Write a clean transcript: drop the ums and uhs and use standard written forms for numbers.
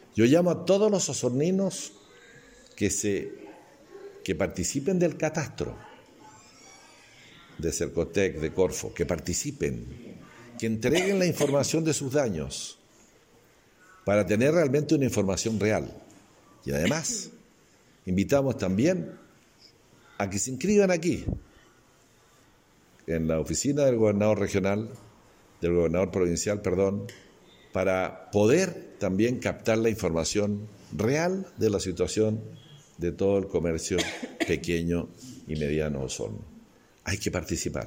Yo llamo a todos los osorninos que participen del catastro de Cercotec, de Corfo, que participen, que entreguen la información de sus daños para tener realmente una información real. Y además, invitamos también a que se inscriban aquí, en la oficina del gobernador regional, del gobernador provincial, para poder también captar la información real de la situación de todo el comercio pequeño y mediano Osorno. Hay que participar.